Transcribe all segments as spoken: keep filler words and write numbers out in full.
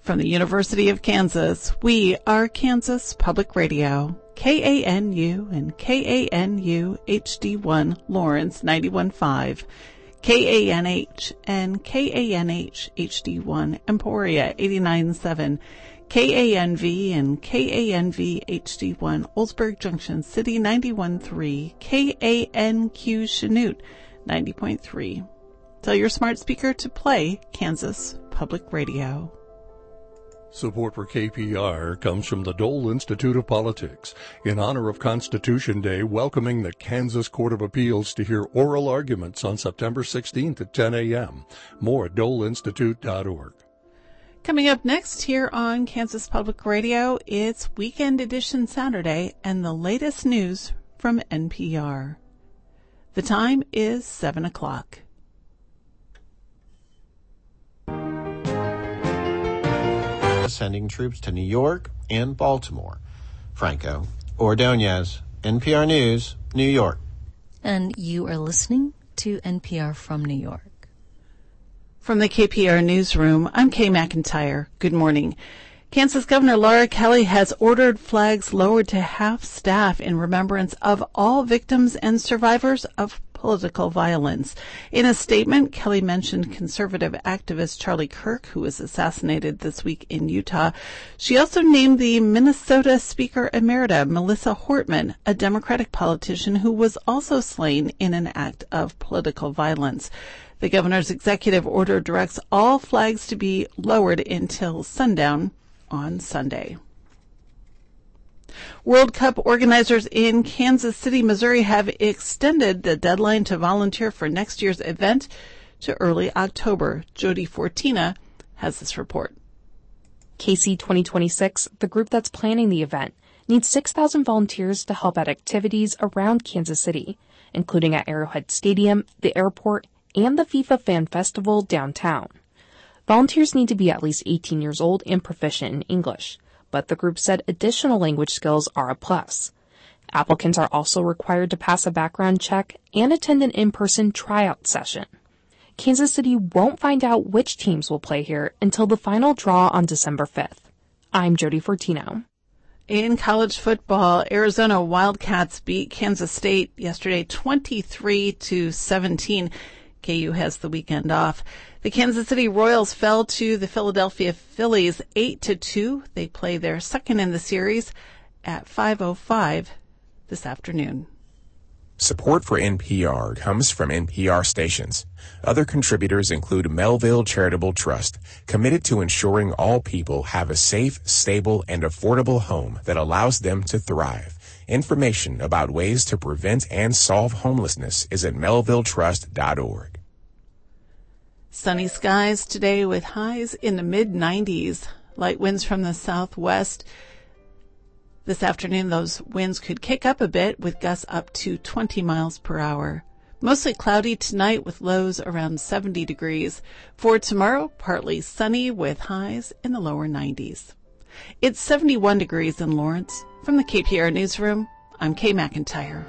From the University of Kansas, we are Kansas Public Radio, K A N U and K A N U H D one Lawrence ninety-one point five, K A N H and K A N H H D one Emporia eighty-nine point seven, K A N V and K A N V H D one Oldsburg Junction City ninety-one point three, K A N Q Chanute ninety point three. Tell your smart speaker to play Kansas Public Radio. Support for K P R comes from the Dole Institute of Politics, in honor of Constitution Day, welcoming the Kansas Court of Appeals to hear oral arguments on September sixteenth at ten a.m. More at dole institute dot org. Coming up next here on Kansas Public Radio, it's Weekend Edition Saturday and the latest news from N P R. The time is seven o'clock. Sending troops to New York and Baltimore. Franco Ordonez, N P R News, New York. And you are listening to N P R from New York. From the K P R Newsroom, I'm Kay McIntyre. Good morning. Kansas Governor Laura Kelly has ordered flags lowered to half staff in remembrance of all victims and survivors of political violence. In a statement, Kelly mentioned conservative activist Charlie Kirk, who was assassinated this week in Utah. She also named the Minnesota Speaker Emerita, Melissa Hortman, a Democratic politician who was also slain in an act of political violence. The governor's executive order directs all flags to be lowered until sundown on Sunday. World Cup organizers in Kansas City, Missouri have extended the deadline to volunteer for next year's event to early October. Jody Fortina has this report. K C twenty twenty-six, the group that's planning the event, needs six thousand volunteers to help at activities around Kansas City, including at Arrowhead Stadium, the airport, and the FIFA Fan Festival downtown. Volunteers need to be at least eighteen years old and proficient in English, but the group said additional language skills are a plus. Applicants are also required to pass a background check and attend an in-person tryout session. Kansas City won't find out which teams will play here until the final draw on December fifth. I'm Jody Fortino. In college football, Arizona Wildcats beat Kansas State yesterday twenty-three to seventeen. K U has the weekend off. The Kansas City Royals fell to the Philadelphia Phillies eight to two. They play their second in the series at five oh five this afternoon. Support for N P R comes from N P R stations. Other contributors include Melville Charitable Trust, committed to ensuring all people have a safe, stable, and affordable home that allows them to thrive. Information about ways to prevent and solve homelessness is at melville trust dot org. Sunny skies today with highs in the mid nineties. Light winds from the southwest. This afternoon, those winds could kick up a bit with gusts up to twenty miles per hour. Mostly cloudy tonight with lows around seventy degrees. For tomorrow, partly sunny with highs in the lower nineties. It's seventy-one degrees in Lawrence. From the K P R Newsroom, I'm Kay McIntyre.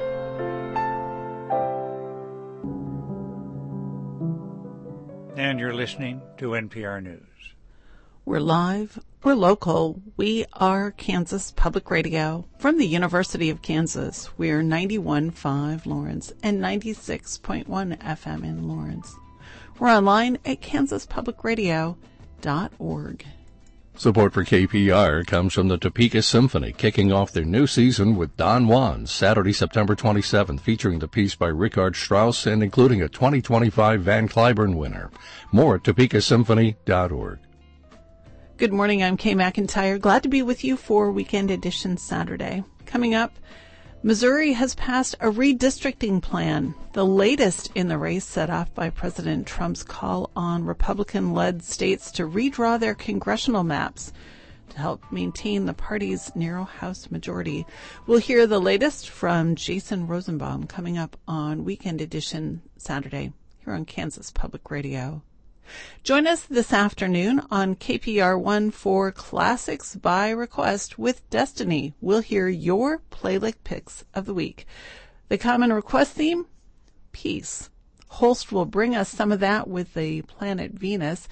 And you're listening to N P R News. We're live, we're local, we are Kansas Public Radio. From the University of Kansas, we're ninety-one point five Lawrence and ninety-six point one F M in Lawrence. We're online at kansas public radio dot org. Support for K P R comes from the Topeka Symphony, kicking off their new season with Don Juan, Saturday, September twenty-seventh, featuring the piece by Richard Strauss and including a twenty twenty-five Van Cliburn winner. More at topeka symphony dot org. Good morning, I'm Kay McIntyre. Glad to be with you for Weekend Edition Saturday. Coming up, Missouri has passed a redistricting plan, the latest in the race set off by President Trump's call on Republican-led states to redraw their congressional maps to help maintain the party's narrow House majority. We'll hear the latest from Jason Rosenbaum coming up on Weekend Edition Saturday here on Kansas Public Radio. Join us this afternoon on K P R one for Classics by Request with Destiny. We'll hear your playlist picks of the week. The common request theme? Peace. Holst will bring us some of that with the planet Venus.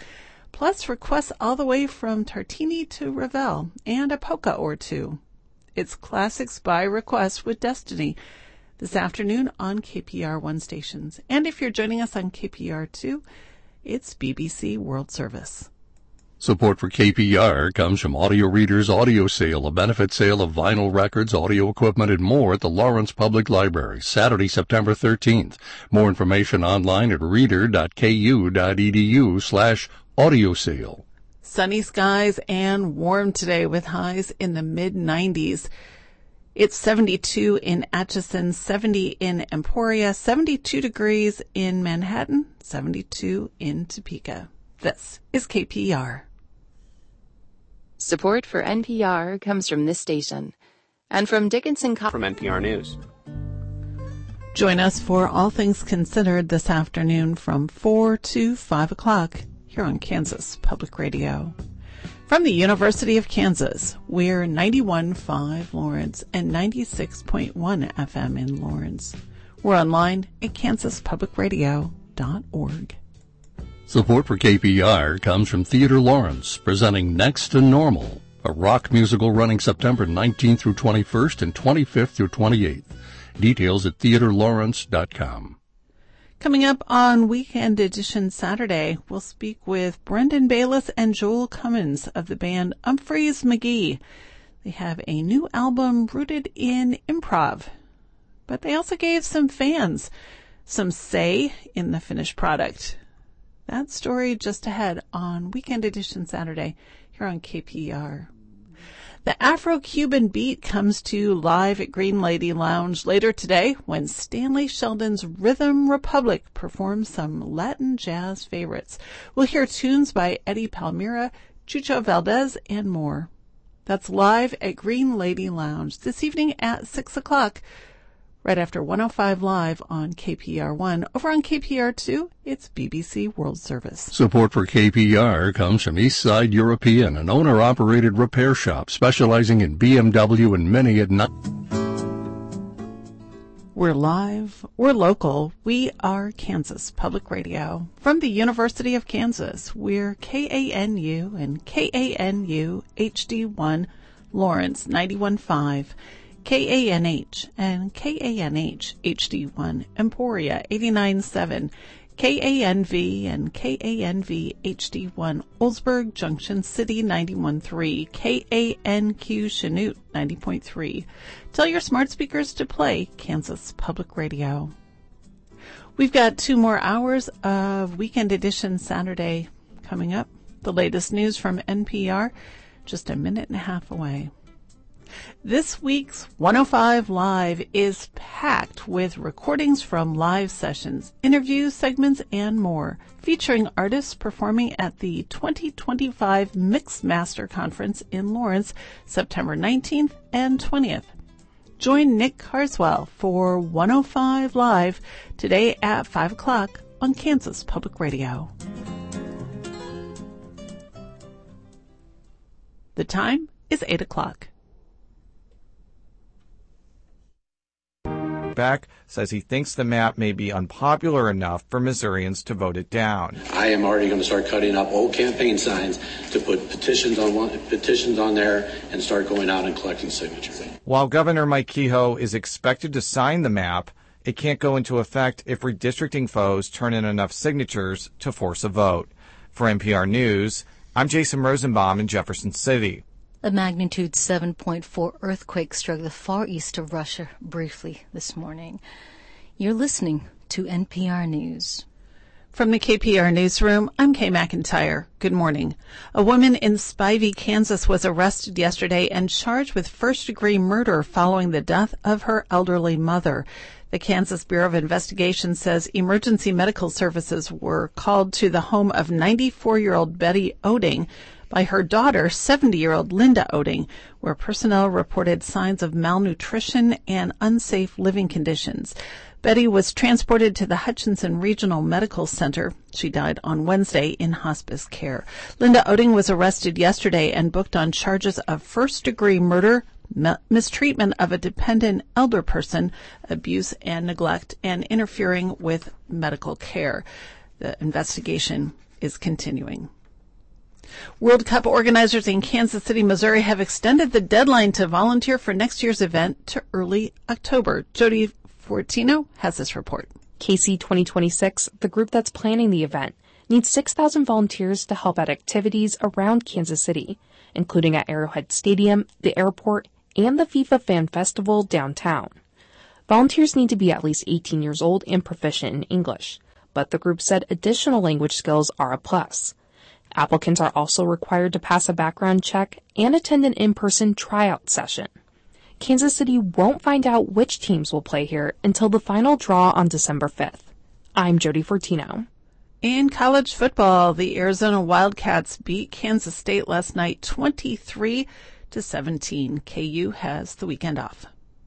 plus requests all the way from Tartini to Ravel, and a polka or two. It's Classics by Request with Destiny this afternoon on K P R one stations. And if you're joining us on K P R two, it's B B C World Service. Support for K P R comes from Audio Reader's Audio Sale, a benefit sale of vinyl records, audio equipment, and more at the Lawrence Public Library, Saturday, September thirteenth. More information online at reader.ku.edu slash audio sale. Sunny skies and warm today with highs in the mid nineties. It's seventy-two in Atchison, seventy in Emporia, seventy-two degrees in Manhattan, seventy-two in Topeka. This is K P R. Support for N P R comes from this station and from Dickinson Co- from N P R News. Join us for All Things Considered this afternoon from four to five o'clock here on Kansas Public Radio. From the University of Kansas, we're ninety-one point five Lawrence and ninety-six point one F M in Lawrence. We're online at kansas public radio dot org. Support for K P R comes from Theater Lawrence, presenting Next to Normal, a rock musical running September nineteenth through twenty-first and twenty-fifth through twenty-eighth. Details at theater lawrence dot com. Coming up on Weekend Edition Saturday, we'll speak with Brendan Bayless and Joel Cummins of the band Humphreys McGee. They have a new album rooted in improv, but they also gave some fans some say in the finished product. That story just ahead on Weekend Edition Saturday here on K P R. The Afro-Cuban beat comes to live at Green Lady Lounge later today when Stanley Sheldon's Rhythm Republic performs some Latin jazz favorites. We'll hear tunes by Eddie Palmira, Chucho Valdez, and more. That's live at Green Lady Lounge this evening at six o'clock. Right after one oh five Live on K P R one. Over on K P R two, it's B B C World Service. Support for K P R comes from Eastside European, an owner-operated repair shop specializing in B M W and Mini at night. We're live, we're local, we are Kansas Public Radio. From the University of Kansas, we're K A N U and K A N U H D one Lawrence ninety-one point five. K A N H and K A N H H D one Emporia eighty-nine point seven, K A N V and K A N V H D one Oldsburg Junction City ninety-one point three, K A N Q Chanute ninety point three. Tell your smart speakers to play Kansas Public Radio. We've got two more hours of Weekend Edition Saturday coming up. The latest news from N P R just a minute and a half away. This week's one oh five Live is packed with recordings from live sessions, interviews, segments, and more, featuring artists performing at the twenty twenty-five Mixed Master Conference in Lawrence, September nineteenth and twentieth. Join Nick Carswell for one oh five Live today at five o'clock on Kansas Public Radio. The time is eight o'clock. Beck says he thinks the map may be unpopular enough for Missourians to vote it down. I am already going to start cutting up old campaign signs to put petitions on one, petitions on there and start going out and collecting signatures. While Governor Mike Kehoe is expected to sign the map, it can't go into effect if redistricting foes turn in enough signatures to force a vote. For N P R News, I'm Jason Rosenbaum in Jefferson City. A magnitude seven point four earthquake struck the far east of Russia briefly this morning. You're listening to N P R News. From the K P R Newsroom, I'm Kay McIntyre. Good morning. A woman in Spivey, Kansas was arrested yesterday and charged with first-degree murder following the death of her elderly mother. The Kansas Bureau of Investigation says emergency medical services were called to the home of ninety-four-year-old Betty Oding by her daughter, seventy-year-old Linda Oding, where personnel reported signs of malnutrition and unsafe living conditions. Betty was transported to the Hutchinson Regional Medical Center. She died on Wednesday in hospice care. Linda Oding was arrested yesterday and booked on charges of first-degree murder, mistreatment of a dependent elder person, abuse and neglect, and interfering with medical care. The investigation is continuing. World Cup organizers in Kansas City, Missouri have extended the deadline to volunteer for next year's event to early October. Jody Fortino has this report. K C twenty twenty-six, the group that's planning the event, needs six thousand volunteers to help at activities around Kansas City, including at Arrowhead Stadium, the airport, and the FIFA Fan Festival downtown. Volunteers need to be at least eighteen years old and proficient in English, but the group said additional language skills are a plus. Applicants are also required to pass a background check and attend an in-person tryout session. Kansas City won't find out which teams will play here until the final draw on December fifth. I'm Jody Fortino. In college football, the Arizona Wildcats beat Kansas State last night twenty-three to seventeen. K U has the weekend off.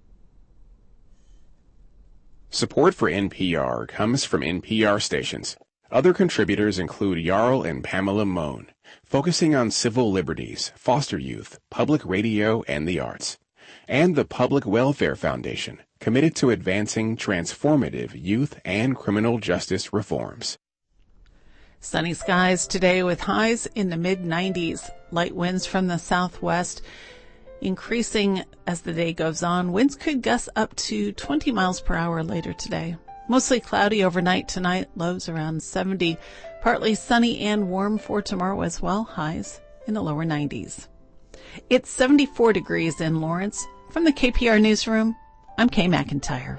Support for N P R comes from N P R stations. Other contributors include Jarl and Pamela Mohn, focusing on civil liberties, foster youth, public radio, and the arts. And the Public Welfare Foundation, committed to advancing transformative youth and criminal justice reforms. Sunny skies today with highs in the mid nineties. Light winds from the southwest increasing as the day goes on. Winds could gust up to twenty miles per hour later today. Mostly cloudy overnight tonight, lows around seventy. Partly sunny and warm for tomorrow as well, highs in the lower nineties. It's seventy-four degrees in Lawrence. From the K P R Newsroom, I'm Kay McIntyre.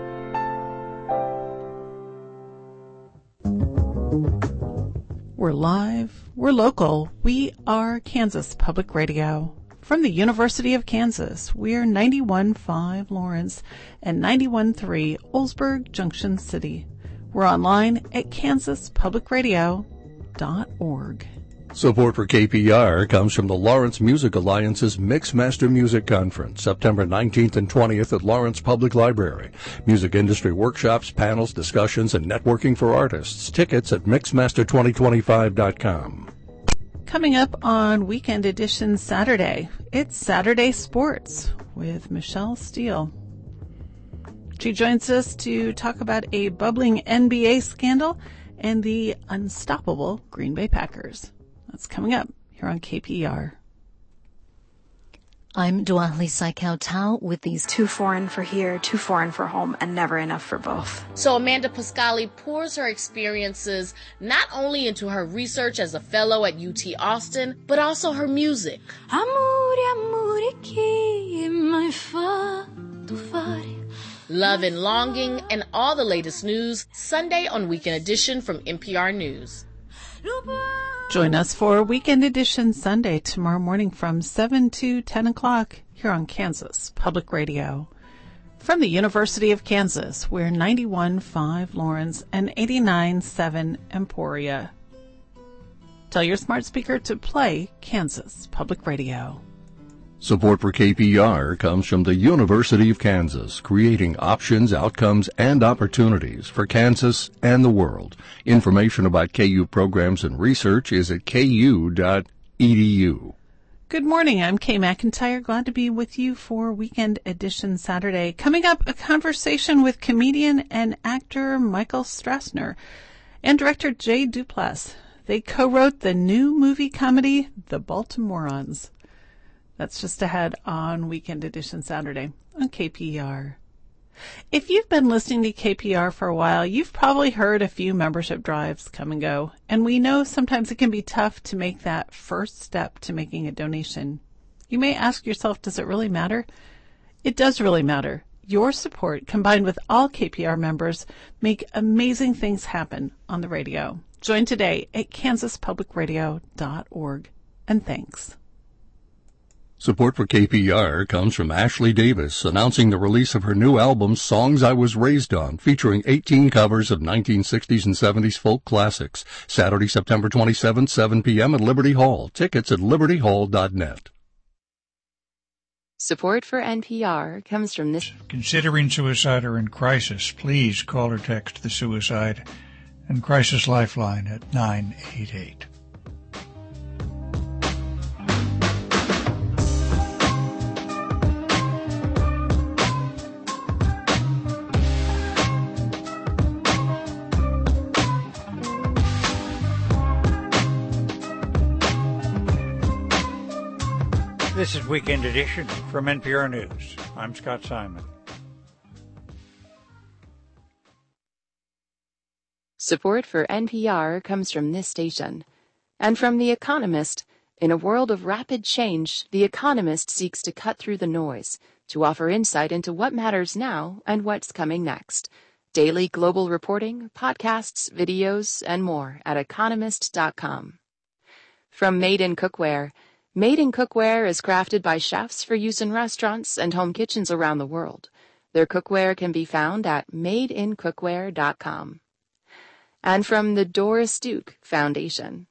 We're live, we're local, we are Kansas Public Radio. From the University of Kansas, we're ninety-one point five Lawrence and ninety-one point three Oldsburg Junction City. We're online at kansas public radio dot org. Support for K P R comes from the Lawrence Music Alliance's Mixmaster Music Conference, September nineteenth and twentieth at Lawrence Public Library. Music industry workshops, panels, discussions, and networking for artists. Tickets at mixmaster twenty twenty-five dot com. Coming up on Weekend Edition Saturday, it's Saturday Sports with Michelle Steele. She joins us to talk about a bubbling N B A scandal and the unstoppable Green Bay Packers. That's coming up here on K P R. I'm Duali Saikau Tao with these too foreign for here, too foreign for home, and never enough for both. So Amanda Pascali pours her experiences not only into her research as a fellow at U T Austin, but also her music. Love and Longing, and all the latest news, Sunday on Weekend Edition from N P R News. Join us for Weekend Edition Sunday tomorrow morning from seven to ten o'clock here on Kansas Public Radio. From the University of Kansas, we're ninety-one point five Lawrence and eighty-nine point seven Emporia. Tell your smart speaker to play Kansas Public Radio. Support for K P R comes from the University of Kansas, creating options, outcomes, and opportunities for Kansas and the world. Information about K U programs and research is at k u dot e d u. Good morning. I'm Kay McIntyre. Glad to be with you for Weekend Edition Saturday. Coming up, a conversation with comedian and actor Michael Strassner and director Jay Duplass. They co-wrote the new movie comedy, The Baltimoreans. That's just ahead on Weekend Edition Saturday on K P R. If you've been listening to K P R for a while, you've probably heard a few membership drives come and go. And we know sometimes it can be tough to make that first step to making a donation. You may ask yourself, does it really matter? It does really matter. Your support, combined with all K P R members, make amazing things happen on the radio. Join today at kansas public radio dot org. And thanks. Support for K P R comes from Ashley Davis, announcing the release of her new album, Songs I Was Raised On, featuring eighteen covers of nineteen sixties and seventies folk classics. Saturday, September twenty-seventh, seven p.m. at Liberty Hall. Tickets at liberty hall dot net. Support for N P R comes from this. Considering suicide or in crisis, please call or text the Suicide and Crisis Lifeline at nine eight eight. This is Weekend Edition from N P R News. I'm Scott Simon. Support for N P R comes from this station. And from The Economist. In a world of rapid change, The Economist seeks to cut through the noise, to offer insight into what matters now and what's coming next. Daily global reporting, podcasts, videos, and more at economist dot com. From Made in Cookware. Made in Cookware is crafted by chefs for use in restaurants and home kitchens around the world. Their cookware can be found at made in cookware dot com. And from the Doris Duke Foundation.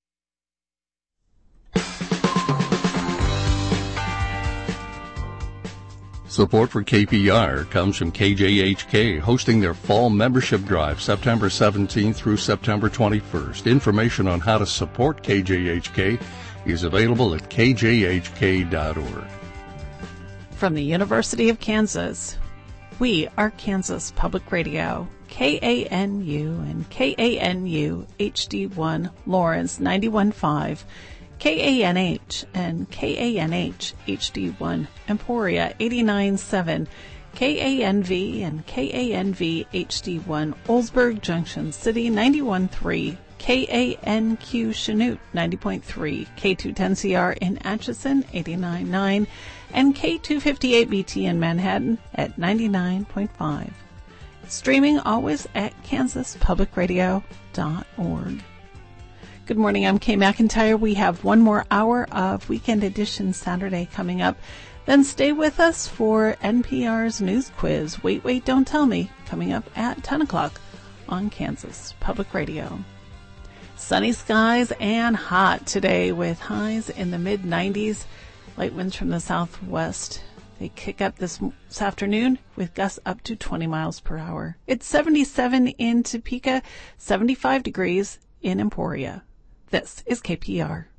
Support for K P R comes from K J H K, hosting their fall membership drive September seventeenth through September twenty-first. Information on how to support K J H K is available at k j h k dot org. From the University of Kansas, we are Kansas Public Radio, K A N U and K A N U H D one Lawrence ninety-one point five, K A N H and K A N H H D one Emporia eighty-nine point seven, K A N V and K A N V H D one Oldsburg Junction City ninety-one point three, K A N Q Chanute ninety point three, K two ten C R in Atchison eighty-nine point nine, and K two fifty-eight B T in Manhattan at ninety-nine point five. Streaming always at kansas public radio dot org. Good morning, I'm Kay McIntyre. We have one more hour of Weekend Edition Saturday coming up. Then stay with us for N P R's News Quiz, Wait, Wait, Don't Tell Me, coming up at ten o'clock on Kansas Public Radio. Sunny skies and hot today with highs in the mid nineties. Light winds from the southwest. They kick up this, this afternoon with gusts up to twenty miles per hour. It's seventy-seven in Topeka, seventy-five degrees in Emporia. This is K P R.